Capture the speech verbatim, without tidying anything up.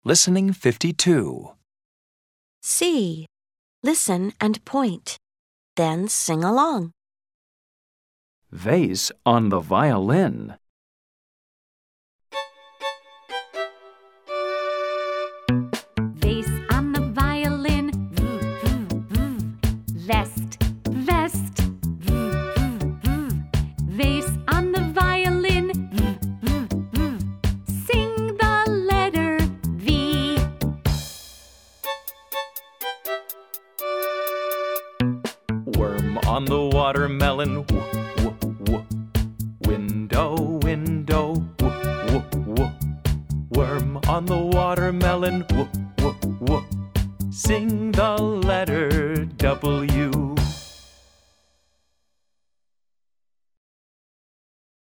Listening fifty-two. C. Listen and point. Then sing along. Vase on the violin. Vase on the violin. V, v, v. Vest, vest. V, v, v. Vase on the violin. V, v, v. Sing the letter V. Worm on the watermelon. W, w, w. Window, window. W, w, w. Worm on the watermelon. W,